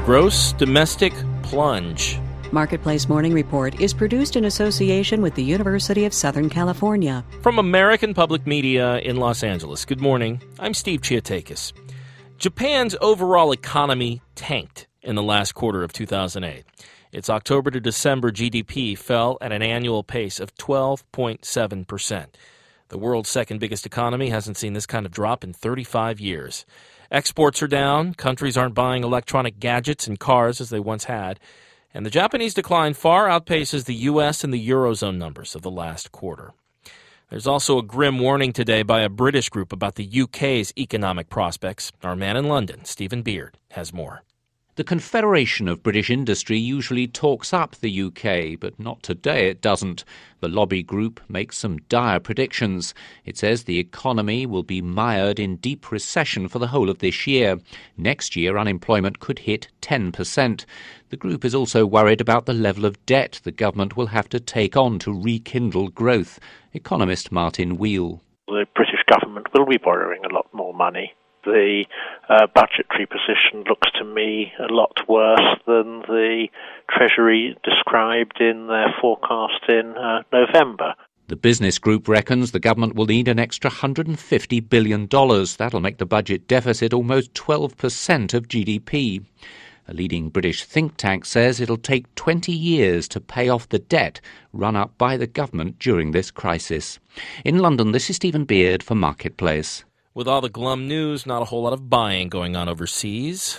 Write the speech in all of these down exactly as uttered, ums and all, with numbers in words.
gross domestic plunge. Marketplace Morning Report is produced in association with the University of Southern California. From American Public Media in Los Angeles, good morning. I'm Steve Chiatakis. Japan's overall economy tanked in the last quarter of two thousand eight. Its October to December G D P fell at an annual pace of twelve point seven percent. The world's second biggest economy hasn't seen this kind of drop in thirty-five years. Exports are down, countries aren't buying electronic gadgets and cars as they once had, and the Japanese decline far outpaces the U S and the Eurozone numbers of the last quarter. There's also a grim warning today by a British group about the U K's economic prospects. Our man in London, Stephen Beard, has more. The Confederation of British Industry usually talks up the U K, but not today it doesn't. The lobby group makes some dire predictions. It says the economy will be mired in deep recession for the whole of this year. Next year, unemployment could hit ten percent. The group is also worried about the level of debt the government will have to take on to rekindle growth. Economist Martin Wheel. The British government will be borrowing a lot more money. The uh, budgetary position looks to me a lot worse than the Treasury described in their forecast in uh, November. The business group reckons the government will need an extra one hundred fifty billion dollars. That'll make the budget deficit almost twelve percent of G D P. A leading British think tank says it'll take twenty years to pay off the debt run up by the government during this crisis. In London, this is Stephen Beard for Marketplace. With all the glum news, not a whole lot of buying going on overseas.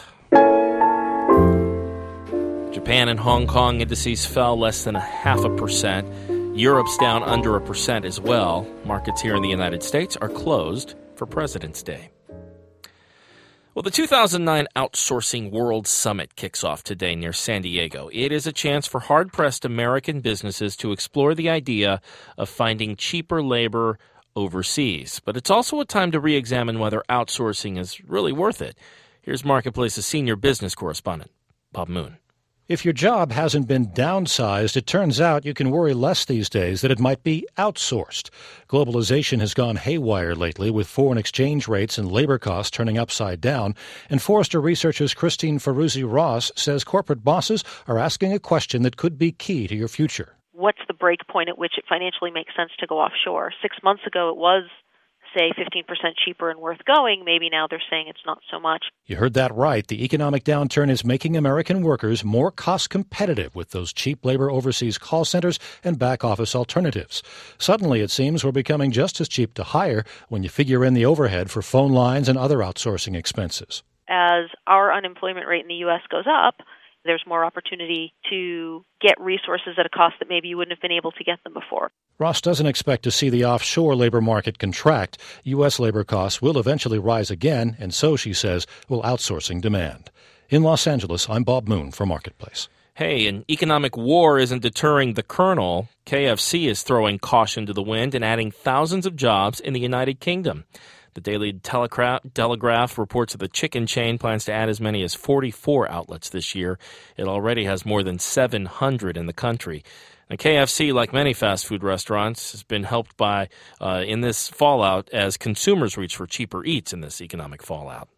Japan and Hong Kong indices fell less than a half a percent. Europe's down under a percent as well. Markets here in the United States are closed for President's Day. Well, the two thousand nine Outsourcing World Summit kicks off today near San Diego. It is a chance for hard-pressed American businesses to explore the idea of finding cheaper labor overseas. But it's also a time to re-examine whether outsourcing is really worth it. Here's Marketplace's senior business correspondent, Bob Moon. If your job hasn't been downsized, it turns out you can worry less these days that it might be outsourced. Globalization has gone haywire lately, with foreign exchange rates and labor costs turning upside down. And Forrester Research's Christine Ferruzzi-Ross says corporate bosses are asking a question that could be key to your future. What's the break point at which it financially makes sense to go offshore? Six months ago, it was, say, fifteen percent cheaper and worth going. Maybe now they're saying it's not so much. You heard that right. The economic downturn is making American workers more cost competitive with those cheap labor overseas call centers and back office alternatives. Suddenly, it seems we're becoming just as cheap to hire when you figure in the overhead for phone lines and other outsourcing expenses. As our unemployment rate in the U S goes up, there's more opportunity to get resources at a cost that maybe you wouldn't have been able to get them before. Ross doesn't expect to see the offshore labor market contract. U S labor costs will eventually rise again, and so, she says, will outsourcing demand. In Los Angeles, I'm Bob Moon for Marketplace. Hey, an economic war isn't deterring the Colonel. K F C is throwing caution to the wind and adding thousands of jobs in the United Kingdom. The Daily Telegraph, Telegraph reports that the chicken chain plans to add as many as forty-four outlets this year. It already has more than seven hundred in the country. And K F C, like many fast food restaurants, has been helped by uh, in this fallout as consumers reach for cheaper eats in this economic fallout.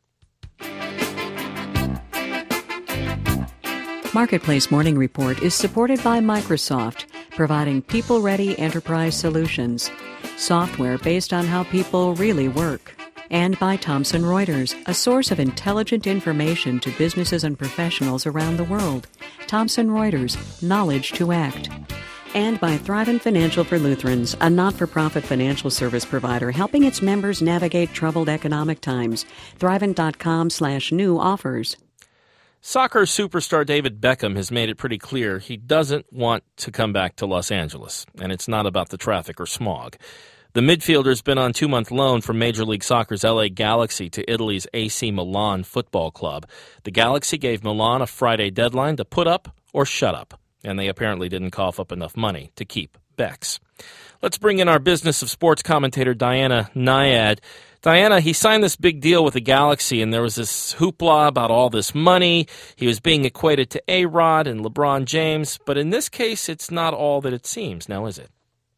Marketplace Morning Report is supported by Microsoft, providing people-ready enterprise solutions. Software based on how people really work. And by Thomson Reuters, a source of intelligent information to businesses and professionals around the world. Thomson Reuters, knowledge to act. And by Thrivent Financial for Lutherans, a not-for-profit financial service provider helping its members navigate troubled economic times. Thrivent.com slash new offers. Soccer superstar David Beckham has made it pretty clear he doesn't want to come back to Los Angeles, and it's not about the traffic or smog. The midfielder's been on two-month loan from Major League Soccer's L A Galaxy to Italy's A C Milan football club. The Galaxy gave Milan a Friday deadline to put up or shut up, and they apparently didn't cough up enough money to keep Becks. Let's bring in our Business of Sports commentator, Diana Nyad. Diana, he signed this big deal with the Galaxy, and there was this hoopla about all this money. He was being equated to A-Rod and LeBron James, but in this case, it's not all that it seems, now is it?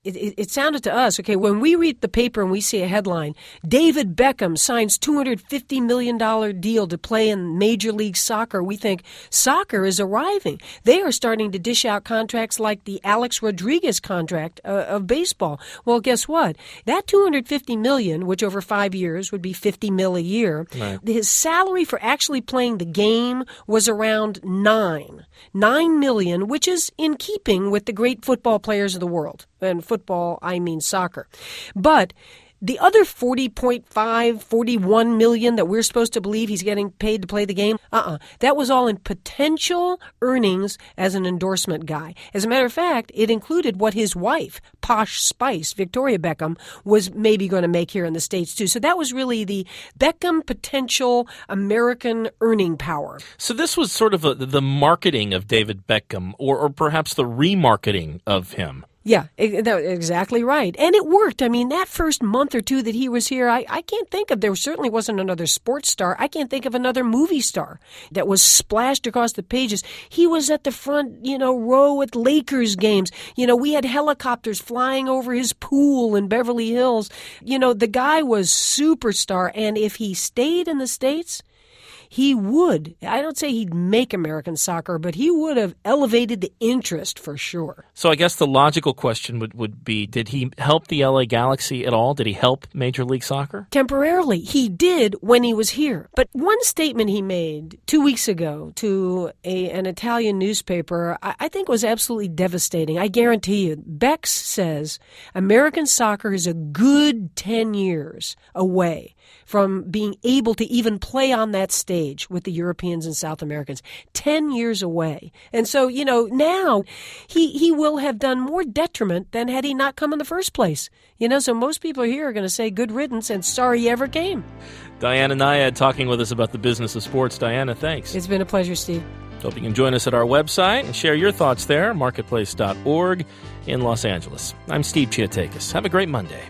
It, it, it sounded to us, okay, when we read the paper and we see a headline, David Beckham signs two hundred fifty million dollars deal to play in Major League Soccer, we think soccer is arriving. They are starting to dish out contracts like the Alex Rodriguez contract uh, of baseball. Well, guess what? That two hundred fifty million dollars, which over five years would be fifty mil a year, right. His salary for actually playing the game was around nine. Nine million, which is in keeping with the great football players of the world. And football, I mean soccer. But the other forty point five, forty-one million that we're supposed to believe he's getting paid to play the game, uh-uh. That was all in potential earnings as an endorsement guy. As a matter of fact, it included what his wife, Posh Spice, Victoria Beckham, was maybe going to make here in the States too. So that was really the Beckham potential American earning power. So this was sort of a, the marketing of David Beckham, or, or perhaps the remarketing of him. Yeah, exactly right. And it worked. I mean, that first month or two that he was here, I, I can't think of, there certainly wasn't another sports star. I can't think of another movie star that was splashed across the pages. He was at the front, you know, row at Lakers games. You know, we had helicopters flying over his pool in Beverly Hills. You know, the guy was superstar. And if he stayed in the States, he would, I don't say he'd make American soccer, but he would have elevated the interest for sure. So I guess the logical question would, would be, did he help the L A Galaxy at all? Did he help Major League Soccer? Temporarily. He did when he was here. But one statement he made two weeks ago to a, an Italian newspaper, I, I think was absolutely devastating. I guarantee you. Bex says American soccer is a good ten years away from being able to even play on that stage with the Europeans and South Americans. Ten years away. And so, you know, now he he will have done more detriment than had he not come in the first place. You know, so most people here are going to say good riddance and sorry you ever came. Diana Nyad talking with us about the business of sports. Diana, thanks. It's been a pleasure, Steve. Hope you can join us at our website and share your thoughts there, marketplace dot org in Los Angeles. I'm Steve Chiatakis. Have a great Monday.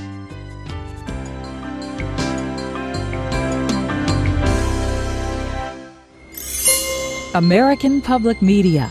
American Public Media.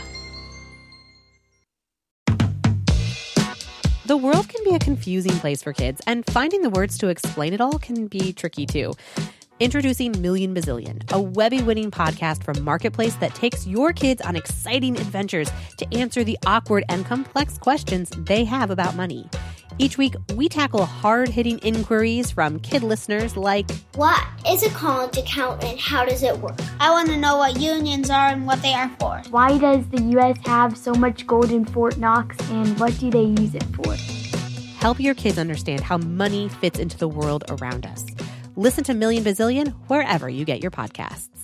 The world can be a confusing place for kids, and finding the words to explain it all can be tricky too. Introducing Million Bazillion, a Webby-winning podcast from Marketplace that takes your kids on exciting adventures to answer the awkward and complex questions they have about money. Each week, we tackle hard-hitting inquiries from kid listeners like, what is a college account and how does it work? I want to know what unions are and what they are for. Why does the U S have so much gold in Fort Knox and what do they use it for? Help your kids understand how money fits into the world around us. Listen to Million Bazillion wherever you get your podcasts.